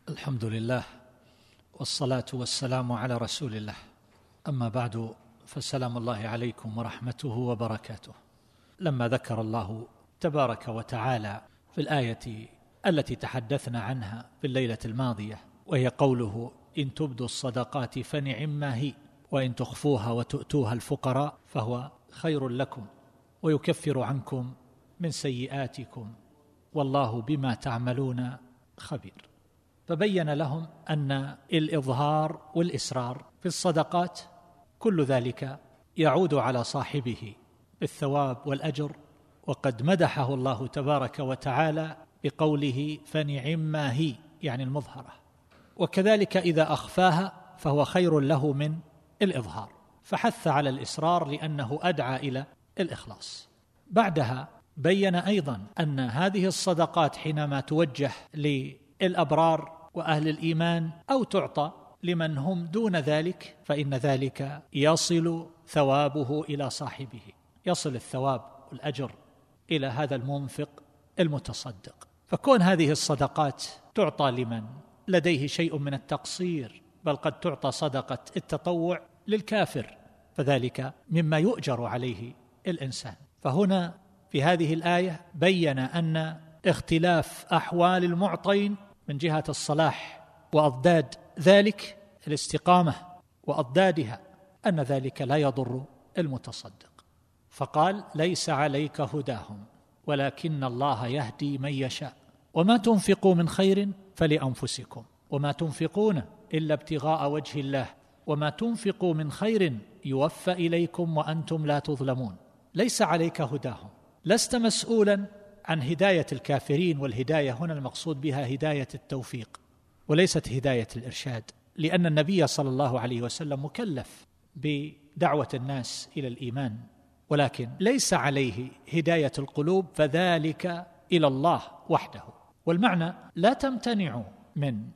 الحمد لله والصلاة والسلام على رسول الله، أما بعد، فسلام الله عليكم ورحمته وبركاته. لما ذكر الله تبارك وتعالى في الآية التي تحدثنا عنها في الليلة الماضية، وهي قوله: إن تبدوا الصدقات فنعما هي وإن تخفوها وتؤتوها الفقراء فهو خير لكم ويكفر عنكم من سيئاتكم والله بما تعملون خبير. فبين لهم أن الإظهار والإسرار في الصدقات كل ذلك يعود على صاحبه بالثواب والأجر، وقد مدحه الله تبارك وتعالى بقوله: فنعما هي، يعني المظهرة. وكذلك إذا أخفاها فهو خير له من الإظهار، فحث على الإسرار لأنه أدعى إلى الإخلاص. بعدها بين أيضا أن هذه الصدقات حينما توجه للأبرار وأهل الإيمان أو تعطى لمن هم دون ذلك فإن ذلك يصل ثوابه إلى صاحبه، يصل الثواب والأجر إلى هذا المنفق المتصدق. فكون هذه الصدقات تعطى لمن لديه شيء من التقصير، بل قد تعطى صدقة التطوع للكافر، فذلك مما يؤجر عليه الإنسان. فهنا في هذه الآية بين أن اختلاف أحوال المعطين من جهة الصلاح وأضداد ذلك الاستقامة وأضدادها، أن ذلك لا يضر المتصدق. فقال: ليس عليك هداهم ولكن الله يهدي من يشاء وما تنفقوا من خير فلأنفسكم وما تنفقون إلا ابتغاء وجه الله وما تنفقوا من خير يوفى إليكم وأنتم لا تظلمون. ليس عليك هداهم، لست مسؤولا عن هداية الكافرين، والهداية هنا المقصود بها هداية التوفيق وليست هداية الإرشاد، لأن النبي صلى الله عليه وسلم مكلف بدعوة الناس إلى الإيمان، ولكن ليس عليه هداية القلوب، فذلك إلى الله وحده. والمعنى: لا تمتنعوا من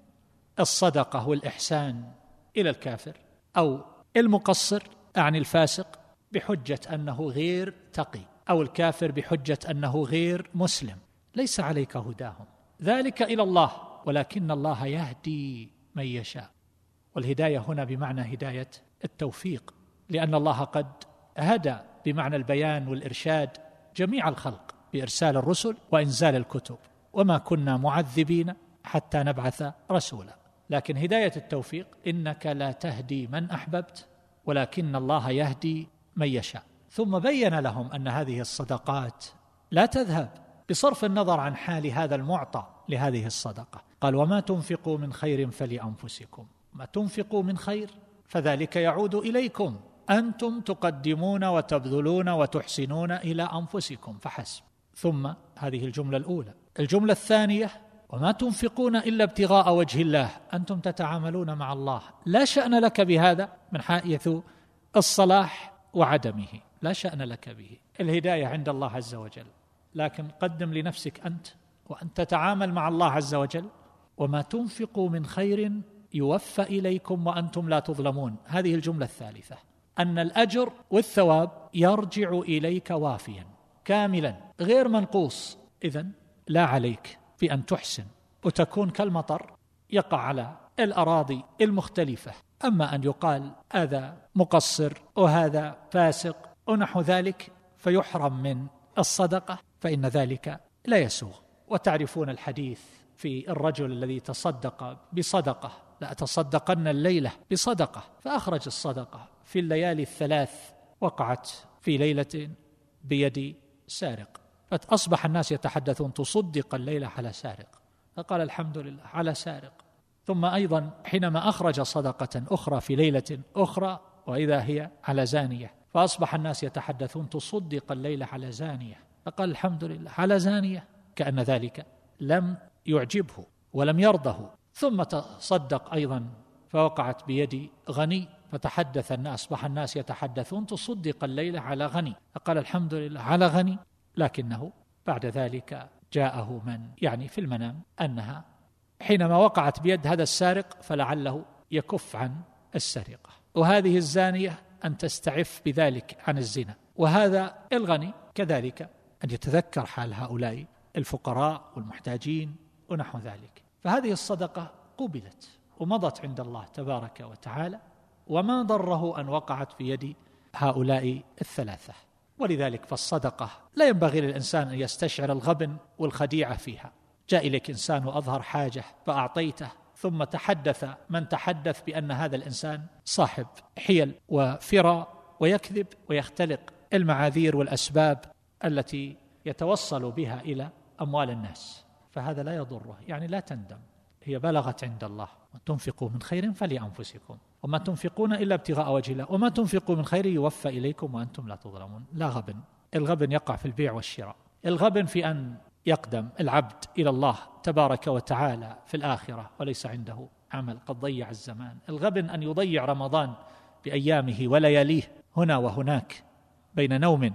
الصدقة والإحسان إلى الكافر أو المقصر عن الفاسق بحجة أنه غير تقي، أو الكافر بحجة أنه غير مسلم. ليس عليك هداهم، ذلك إلى الله، ولكن الله يهدي من يشاء. والهداية هنا بمعنى هداية التوفيق، لأن الله قد هدى بمعنى البيان والإرشاد جميع الخلق بإرسال الرسل وإنزال الكتب، وما كنا معذبين حتى نبعث رسولا. لكن هداية التوفيق: إنك لا تهدي من أحببت ولكن الله يهدي من يشاء. ثم بين لهم أن هذه الصدقات لا تذهب بصرف النظر عن حال هذا المعطى لهذه الصدقة. قال: وما تنفقوا من خير فلأنفسكم، ما تنفقوا من خير فذلك يعود إليكم، أنتم تقدمون وتبذلون وتحسنون إلى أنفسكم فحسب. ثم هذه الجملة الأولى. الجملة الثانية: وما تنفقون إلا ابتغاء وجه الله، أنتم تتعاملون مع الله، لا شأن لك بهذا من حيث الصلاح وعدمه، لا شأن لك به، الهداية عند الله عز وجل، لكن قدم لنفسك أنت وأن تتعامل مع الله عز وجل. وما تنفقوا من خير يوفى إليكم وأنتم لا تظلمون. هذه الجملة الثالثة، أن الأجر والثواب يرجع إليك وافيا كاملا غير منقوص. إذن لا عليك في أن تحسن وتكون كالمطر يقع على الأراضي المختلفة. أما أن يقال هذا مقصر وهذا فاسق ونحو ذلك فيحرم من الصدقة، فإن ذلك لا يسوغ. وتعرفون الحديث في الرجل الذي تصدق بصدقة: لا أتصدقن الليلة بصدقة، فأخرج الصدقة في الليالي الثلاث، وقعت في ليلة بيد سارق، فأصبح الناس يتحدثون: تصدق الليلة على سارق، فقال: الحمد لله على سارق. ثم أيضا حينما أخرج صدقة أخرى في ليلة أخرى وإذا هي على زانية، فأصبح الناس يتحدثون: تصدق الليلة على زانية، فقال: الحمد لله على زانية، كأن ذلك لم يعجبه ولم يرضه. ثم تصدق أيضا فوقعت بيد غني، فتحدث الناس، أصبح الناس يتحدثون: تصدق الليلة على غني، فقال: الحمد لله على غني. لكنه بعد ذلك جاءه من في المنام أنها حينما وقعت بيد هذا السارق فلعله يكف عن السرقة، وهذه الزانية أن تستعف بذلك عن الزنا، وهذا الغني كذلك أن يتذكر حال هؤلاء الفقراء والمحتاجين ونحو ذلك. فهذه الصدقة فقبلت ومضت عند الله تبارك وتعالى، وما ضره أن وقعت في يد هؤلاء الثلاثة. ولذلك فالصدقة لا ينبغي للإنسان أن يستشعر الغبن والخديعة فيها. جاء إليك إنسان وأظهر حاجة فأعطيته، ثم تحدث من تحدث بأن هذا الإنسان صاحب حيل وفرى، ويكذب ويختلق المعاذير والأسباب التي يتوصل بها إلى أموال الناس، فهذا لا يضره، يعني لا تندم، هي بلغت عند الله. وتنفقوا من خير فلأنفسكم وما تنفقون إلا ابتغاء وجه الله وما تنفقوا من خير يوفى إليكم وأنتم لا تظلمون. لا غبن. الغبن يقع في البيع والشراء، الغبن في أن يقدم العبد إلى الله تبارك وتعالى في الآخرة وليس عنده عمل، قد ضيع الزمان. الغبن أن يضيع رمضان بأيامه ولياليه هنا وهناك بين نوم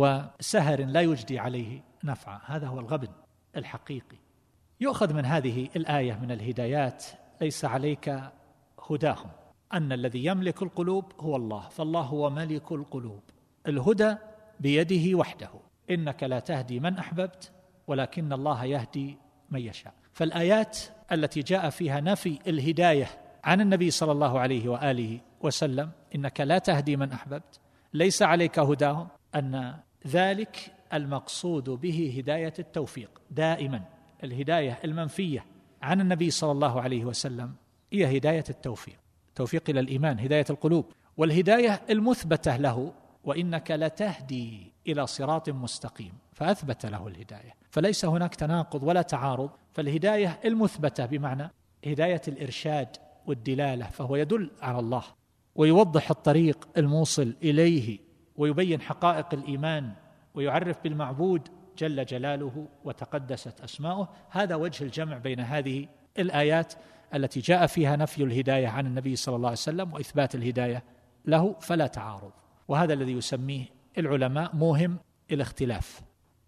وسهر لا يجدي عليه نفعا، هذا هو الغبن الحقيقي. يؤخذ من هذه الآية من الهدايات ليس عليك هداهم، أن الذي يملك القلوب هو الله، فالله هو ملك القلوب. الهدى بيده وحده، إنك لا تهدي من أحببت ولكن الله يهدي من يشاء. فالآيات التي جاء فيها نفي الهداية عن النبي صلى الله عليه وآله وسلم، إنك لا تهدي من أحببت، ليس عليك هداهم، أن ذلك المقصود به هداية التوفيق. دائما الهداية المنفية عن النبي صلى الله عليه وسلم هي هداية التوفيق، توفيق إلى الإيمان، هداية القلوب. والهداية المثبتة له، وإنك لتهدي إلى صراط مستقيم، فأثبت له الهداية، فليس هناك تناقض ولا تعارض. فالهداية المثبتة بمعنى هداية الإرشاد والدلالة، فهو يدل على الله ويوضح الطريق الموصل إليه ويبين حقائق الإيمان ويعرف بالمعبود جل جلاله وتقدست أسماؤه. هذا وجه الجمع بين هذه الآيات التي جاء فيها نفي الهداية عن النبي صلى الله عليه وسلم وإثبات الهداية له، فلا تعارض. وهذا الذي يسميه العلماء موهم الاختلاف،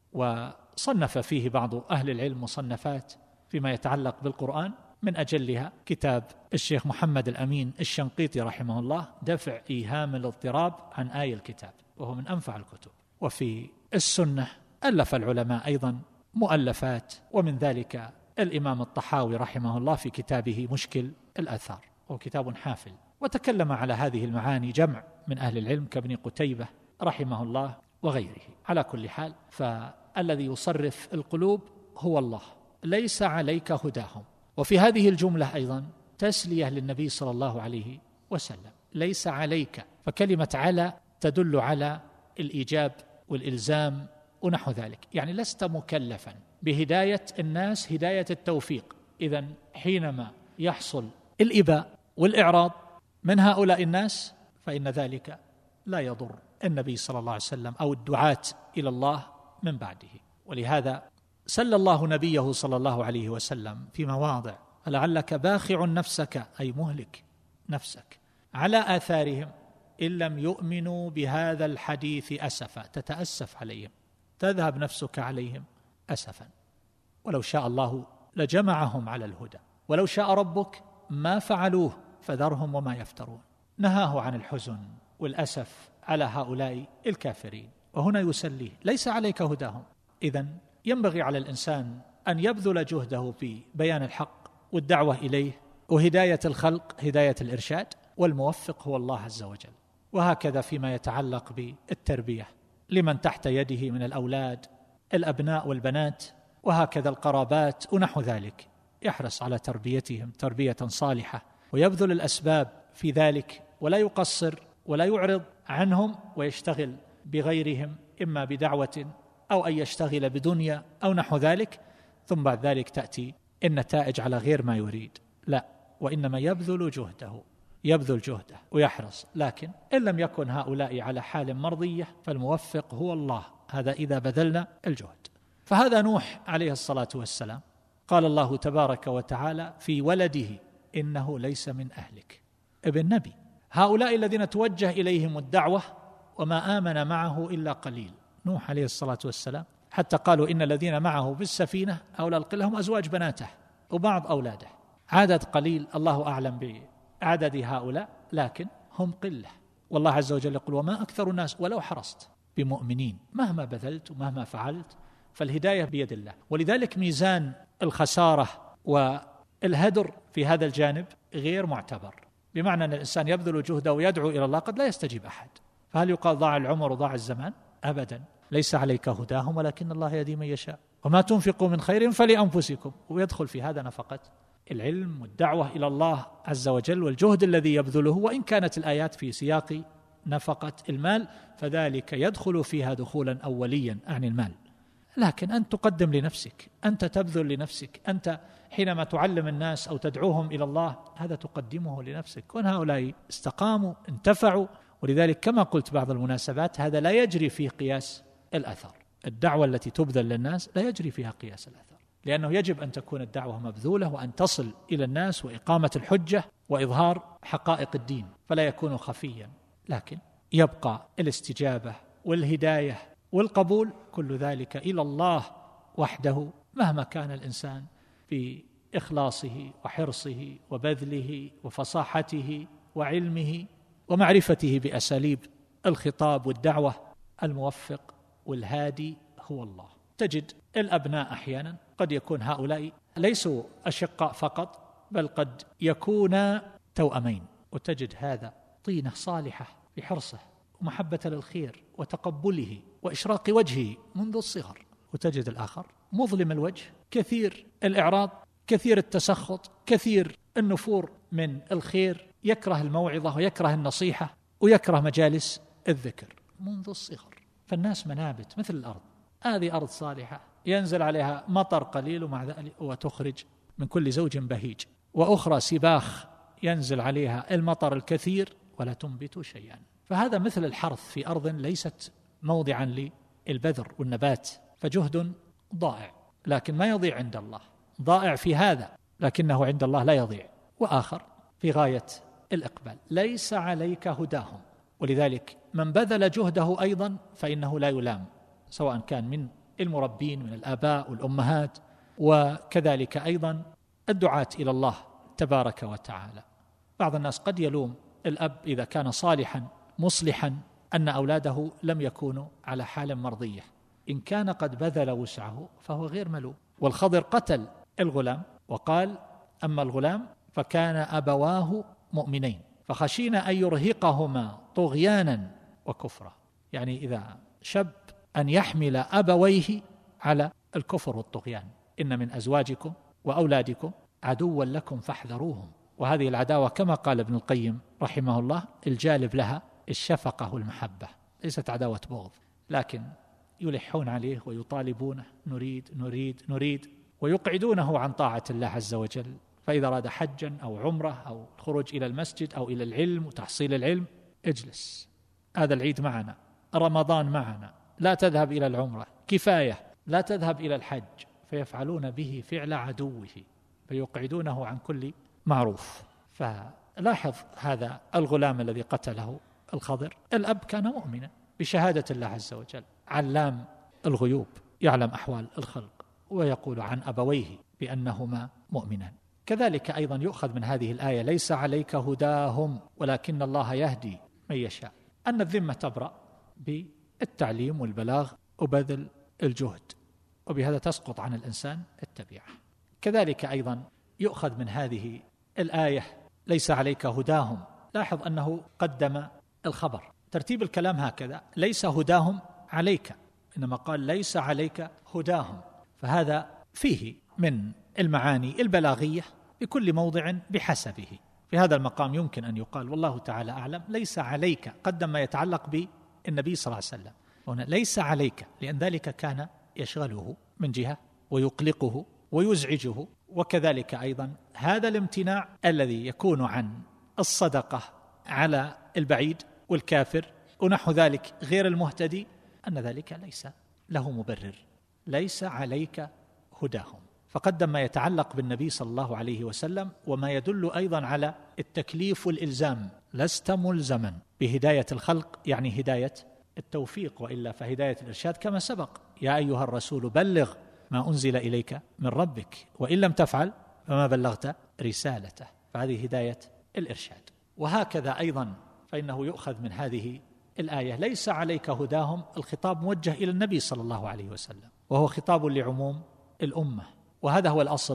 وصنف فيه بعض أهل العلم مصنفات فيما يتعلق بالقرآن، من أجلها كتاب الشيخ محمد الأمين الشنقيطي رحمه الله، دفع إيهام الاضطراب عن آي الكتاب، وهو من أنفع الكتب. وفي السنة ألف العلماء أيضا مؤلفات، ومن ذلك الإمام الطحاوي رحمه الله في كتابه مشكل الآثار، وهو كتاب حافل، وتكلم على هذه المعاني جمع من أهل العلم كابن قتيبة رحمه الله وغيره. على كل حال، فالذي يصرف القلوب هو الله، ليس عليك هداهم. وفي هذه الجملة أيضا تسلية للنبي صلى الله عليه وسلم، ليس عليك، فكلمة على تدل على الإيجاب والإلزام ونحو ذلك، يعني لست مكلفا بهداية الناس هداية التوفيق. إذن حينما يحصل الإباء والإعراض من هؤلاء الناس فإن ذلك لا يضر النبي صلى الله عليه وسلم أو الدعاة إلى الله من بعده. ولهذا سل الله نبيه صلى الله عليه وسلم في مواضع: فلعلك باخع نفسك، أي مهلك نفسك، على آثارهم إن لم يؤمنوا بهذا الحديث أسفا، تتأسف عليهم، تذهب نفسك عليهم أسفا. ولو شاء الله لجمعهم على الهدى ولو شاء ربك ما فعلوه فذرهم وما يفترون. نهاه عن الحزن والأسف على هؤلاء الكافرين، وهنا يسليه ليس عليك هداهم. إذن ينبغي على الإنسان أن يبذل جهده في بيان الحق والدعوة إليه وهداية الخلق هداية الإرشاد، والموفق هو الله عز وجل. وهكذا فيما يتعلق بالتربية لمن تحت يده من الأولاد، الأبناء والبنات، وهكذا القرابات ونحو ذلك، يحرص على تربيتهم تربية صالحة ويبذل الأسباب في ذلك، ولا يقصر ولا يعرض عنهم ويشتغل بغيرهم، إما بدعوة أو أن يشتغل بدنيا أو نحو ذلك، ثم بعد ذلك تأتي النتائج على غير ما يريد. لا، وإنما يبذل جهده ويحرص. لكن إن لم يكن هؤلاء على حال مرضية فالموفق هو الله، هذا إذا بذلنا الجهد. فهذا نوح عليه الصلاة والسلام، قال الله تبارك وتعالى في ولده: إنه ليس من أهلك، ابن نبي. هؤلاء الذين توجه إليهم الدعوة وما آمن معه إلا قليل، نوح عليه الصلاة والسلام، حتى قالوا إن الذين معه بالسفينة أولى القلة هم أزواج بناته وبعض أولاده، عدد قليل، الله أعلم بعدد هؤلاء، لكن هم قلة. والله عز وجل يقول: وما أكثر الناس ولو حرصت بمؤمنين، مهما بذلت ومهما فعلت فالهداية بيد الله. ولذلك ميزان الخسارة الهدر في هذا الجانب غير معتبر، بمعنى أن الإنسان يبذل جهده ويدعو إلى الله قد لا يستجيب أحد، فهل يقال ضاع العمر وضاع الزمان؟ أبدا. ليس عليك هداهم ولكن الله يهدي من يشاء، وما تنفقوا من خير فلأنفسكم. ويدخل في هذا نفقة العلم والدعوة إلى الله عز وجل والجهد الذي يبذله، وإن كانت الآيات في سياق نفقة المال فذلك يدخل فيها دخولا أوليا عن المال، لكن أن تقدم لنفسك، أنت تبذل لنفسك، أنت حينما تعلم الناس أو تدعوهم إلى الله هذا تقدمه لنفسك. كون هؤلاء استقاموا انتفعوا، ولذلك كما قلت بعض المناسبات هذا لا يجري فيه قياس الأثر. الدعوة التي تبذل للناس لا يجري فيها قياس الأثر، لأنه يجب أن تكون الدعوة مبذولة وأن تصل إلى الناس وإقامة الحجة وإظهار حقائق الدين، فلا يكون خفيا، لكن يبقى الاستجابة والهداية والقبول كل ذلك إلى الله وحده، مهما كان الإنسان في إخلاصه وحرصه وبذله وفصاحته وعلمه ومعرفته بأساليب الخطاب والدعوة. الموفق والهادي هو الله. تجد الأبناء أحيانا قد يكون هؤلاء ليسوا أشقاء فقط، بل قد يكون توأمين، وتجد هذا طينة صالحة في حرصه ومحبة للخير وتقبله وإشراق وجهه منذ الصغر، وتجد الآخر مظلم الوجه، كثير الإعراض، كثير التسخط، كثير النفور من الخير، يكره الموعظة ويكره النصيحة ويكره مجالس الذكر منذ الصغر. فالناس منابت مثل الأرض، هذه أرض صالحة ينزل عليها مطر قليل ومع ذلك وتخرج من كل زوج بهيج، وأخرى سباخ ينزل عليها المطر الكثير ولا تنبت شيئا. فهذا مثل الحرث في أرض ليست موضعا للبذر والنبات، فجهد ضائع لكن ما يضيع عند الله، ضائع في هذا لكنه عند الله لا يضيع. وآخر في غاية الإقبال، ليس عليك هداهم، ولذلك من بذل جهده أيضا فإنه لا يلام، سواء كان من المربين من الآباء والأمهات، وكذلك أيضا الدعاة إلى الله تبارك وتعالى. بعض الناس قد يلوم الأب إذا كان صالحا مصلحا أن أولاده لم يكونوا على حال مرضية، إن كان قد بذل وسعه فهو غير ملوم. والخضر قتل الغلام وقال: أما الغلام فكان أبواه مؤمنين فخشينا أن يرهقهما طغيانا وكفرا. يعني إذا شب أن يحمل أبويه على الكفر والطغيان. إن من أزواجكم وأولادكم عدوا لكم فاحذروهم. وهذه العداوة كما قال ابن القيم رحمه الله الجالب لها الشفقة والمحبة، ليست عداوة بغض، لكن يلحون عليه ويطالبونه نريد نريد نريد، ويقعدونه عن طاعة الله عز وجل. فإذا أراد حجا أو عمرة أو الخروج إلى المسجد أو إلى العلم وتحصيل العلم، اجلس، هذا العيد معنا، رمضان معنا، لا تذهب إلى العمرة، كفاية، لا تذهب إلى الحج، فيفعلون به فعل عدوه فيقعدونه عن كل معروف. فلاحظ هذا الغلام الذي قتله الخضر، الأب كان مؤمنا بشهادة الله عز وجل، علام الغيوب، يعلم أحوال الخلق، ويقول عن أبويه بأنهما مؤمنان. كذلك أيضا يؤخذ من هذه الآية: ليس عليك هداهم ولكن الله يهدي من يشاء، أن الذمة تبرأ بالتعليم والبلاغ وبذل الجهد، وبهذا تسقط عن الإنسان التبعة. كذلك أيضا يؤخذ من هذه الآية: ليس عليك هداهم، لاحظ أنه قدم الخبر، ترتيب الكلام هكذا: ليس هداهم عليك، إنما قال ليس عليك هداهم، فهذا فيه من المعاني البلاغية بكل موضع بحسبه. في هذا المقام يمكن أن يقال والله تعالى أعلم ليس عليك، قدم ما يتعلق بالنبي صلى الله عليه وسلم، هنا ليس عليك لأن ذلك كان يشغله من جهة ويقلقه ويزعجه. وكذلك أيضا هذا الامتناع الذي يكون عن الصدقة على البعيد والكافر ونحو ذلك غير المهتدي، أن ذلك ليس له مبرر، ليس عليك هداهم، فقدم ما يتعلق بالنبي صلى الله عليه وسلم وما يدل أيضا على التكليف والإلزام. لست ملزما بهداية الخلق، يعني هداية التوفيق، وإلا فهداية الإرشاد كما سبق: يا أيها الرسول بلغ ما أنزل إليك من ربك وإن لم تفعل فما بلغت رسالته، فهذه هداية الإرشاد. وهكذا أيضا فإنه يؤخذ من هذه الآية: ليس عليك هداهم، الخطاب موجه إلى النبي صلى الله عليه وسلم، وهو خطاب لعموم الأمة، وهذا هو الأصل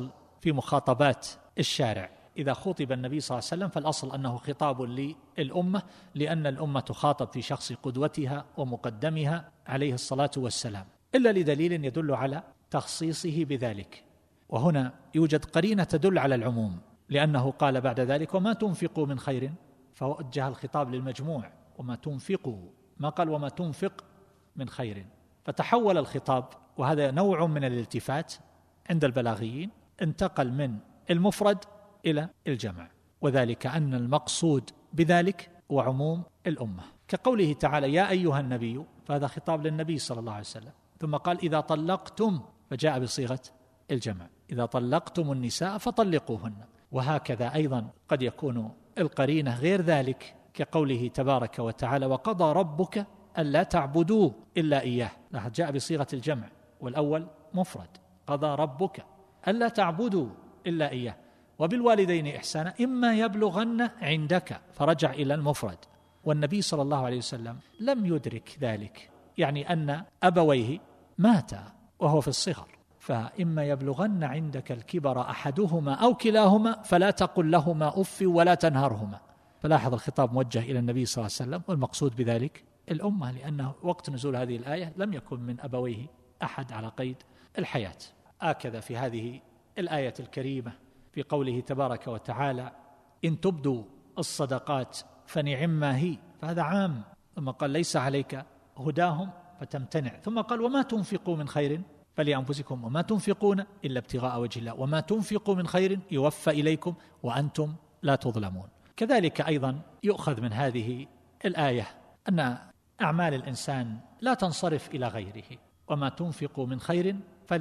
في مخاطبات الشارع. إذا خطب النبي صلى الله عليه وسلم فالأصل أنه خطاب للأمة، لأن الأمة تخاطب في شخص قدوتها ومقدمها عليه الصلاة والسلام، إلا لدليل يدل على تخصيصه بذلك. وهنا يوجد قرينة تدل على العموم، لأنه قال بعد ذلك وما تنفقوا من خير، فوجه الخطاب للمجموع وما تنفقوا، ما قال وما تنفق من خير، فتحول الخطاب، وهذا نوع من الالتفات عند البلاغيين، انتقل من المفرد إلى الجمع، وذلك أن المقصود بذلك هو عموم الأمة، كقوله تعالى يا أيها النبي، فهذا خطاب للنبي صلى الله عليه وسلم. ثم قال إذا طلقتم، فجاء بصيغة الجمع، إذا طلقتم النساء فطلقوهن. وهكذا أيضا قد يكون القرينة غير ذلك، كقوله تبارك وتعالى وقضى ربك ألا تعبدوا إلا إياه، جاء بصيغة الجمع والأول مفرد، قضى ربك ألا تعبدوا إلا إياه، وبالوالدين إحسانا إما يبلغن عندك، فرجع إلى المفرد. والنبي صلى الله عليه وسلم لم يدرك ذلك، يعني أن أبويه ماتا وهو في الصغر، فإما يبلغن عندك الكبر أحدهما أو كلاهما فلا تقل لهما أف ولا تنهرهما. فلاحظ الخطاب موجه إلى النبي صلى الله عليه وسلم، والمقصود بذلك الأمة، لأنه وقت نزول هذه الآية لم يكن من أبويه أحد على قيد الحياة. هكذا في هذه الآية الكريمة في قوله تبارك وتعالى إن تبدوا الصدقات فنعما هي، فهذا عام، ثم قال ليس عليك هداهم فتمتنع، ثم قال وما تنفقوا من خير فلأنفسكم وما تنفقون إلا ابتغاء وجه الله وما تنفقوا من خير يوفى إليكم وأنتم لا تظلمون. كذلك أيضا يؤخذ من هذه الآية أن أعمال الإنسان لا تنصرف إلى غيره، وما تنفقوا من خير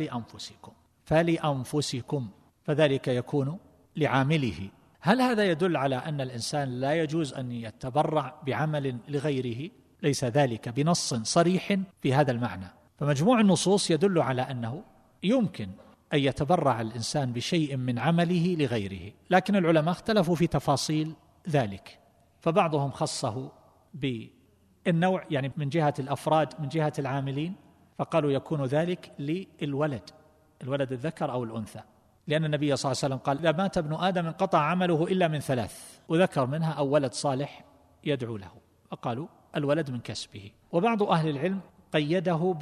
فلأنفسكم، فذلك يكون لعامله. هل هذا يدل على أن الإنسان لا يجوز أن يتبرع بعمل لغيره؟ ليس ذلك بنص صريح في هذا المعنى، فمجموع النصوص يدل على أنه يمكن أن يتبرع الإنسان بشيء من عمله لغيره، لكن العلماء اختلفوا في تفاصيل ذلك، فبعضهم خصه بالنوع، يعني من جهة الأفراد، من جهة العاملين، فقالوا يكون ذلك للولد، الولد الذكر أو الأنثى، لأن النبي صلى الله عليه وسلم قال إذا مات ابن آدم انقطع عمله إلا من ثلاث، وذكر منها أو ولد صالح يدعو له، فقالوا الولد من كسبه. وبعض أهل العلم قيده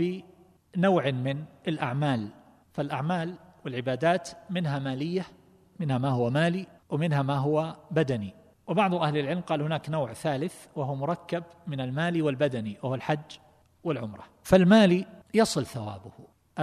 بنوع من الأعمال، فالأعمال والعبادات منها مالية، منها ما هو مالي ومنها ما هو بدني. وبعض أهل العلم قال هناك نوع ثالث وهو مركب من المال والبدني، وهو الحج والعمرة. فالمال يصل ثوابه،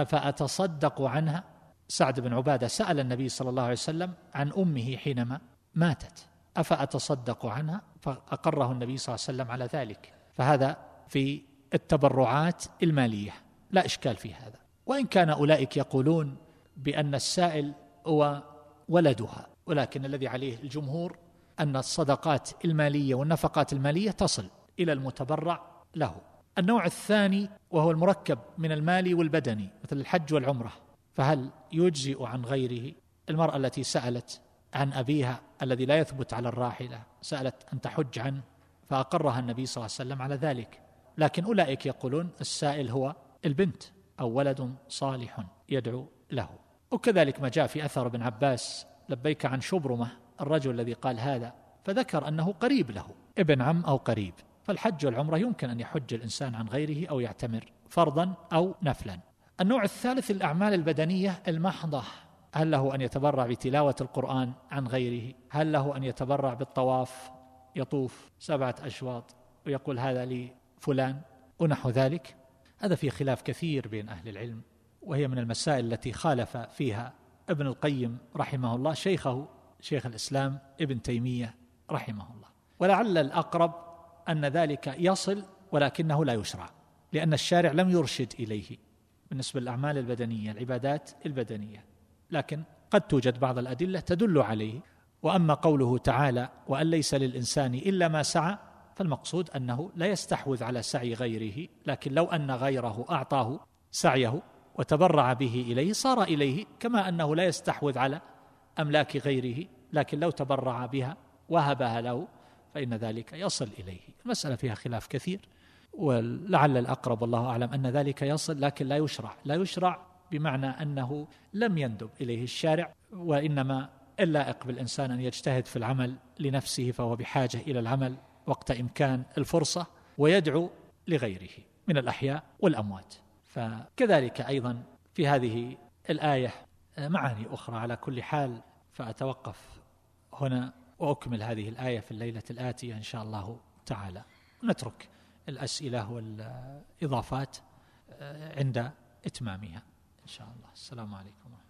أفأتصدق عنها؟ سعد بن عبادة سأل النبي صلى الله عليه وسلم عن أمه حينما ماتت، أفأتصدق عنها؟ فأقره النبي صلى الله عليه وسلم على ذلك. فهذا في التبرعات المالية لا إشكال في هذا، وإن كان أولئك يقولون بأن السائل هو ولدها، ولكن الذي عليه الجمهور أن الصدقات المالية والنفقات المالية تصل إلى المتبرع له. النوع الثاني وهو المركب من المال والبدني، مثل الحج والعمرة، فهل يجزئ عن غيره؟ المرأة التي سألت عن أبيها الذي لا يثبت على الراحلة، سألت أن تحج عنه، فأقرها النبي صلى الله عليه وسلم على ذلك. لكن أولئك يقولون السائل هو البنت أو ولد صالح يدعو له. وكذلك ما جاء في أثر ابن عباس لبيك عن شبرمة، الرجل الذي قال هذا، فذكر أنه قريب له، ابن عم أو قريب. فالحج والعمرة يمكن أن يحج الإنسان عن غيره أو يعتمر فرضا أو نفلا. النوع الثالث الأعمال البدنية المحضة، هل له أن يتبرع بتلاوة القرآن عن غيره؟ هل له أن يتبرع بالطواف، يطوف 7 أشواط ويقول هذا لفلان ونحو ذلك؟ هذا فيه خلاف كثير بين أهل العلم، وهي من المسائل التي خالف فيها ابن القيم رحمه الله شيخه شيخ الإسلام ابن تيمية رحمه الله. ولعل الأقرب أن ذلك يصل ولكنه لا يشرع، لأن الشارع لم يرشد إليه بالنسبة للأعمال البدنية، العبادات البدنية، لكن قد توجد بعض الأدلة تدل عليه. وأما قوله تعالى وأن ليس للإنسان إلا ما سعى، فالمقصود أنه لا يستحوذ على سعي غيره، لكن لو أن غيره أعطاه سعيه وتبرع به إليه صار إليه، كما أنه لا يستحوذ على أملاك غيره، لكن لو تبرع بها وهبها له فإن ذلك يصل إليه. المسألة فيها خلاف كثير، ولعل الأقرب والله أعلم أن ذلك يصل، لكن لا يشرع بمعنى أنه لم يندب إليه الشارع، وإنما اللائق بالإنسان أن يجتهد في العمل لنفسه، فهو بحاجة إلى العمل وقت إمكان الفرصة، ويدعو لغيره من الأحياء والأموات. فكذلك أيضا في هذه الآية معاني أخرى. على كل حال فأتوقف هنا وأكمل هذه الآية في الليلة الآتية إن شاء الله تعالى، نترك الأسئلة والإضافات عند إتمامها إن شاء الله. السلام عليكم.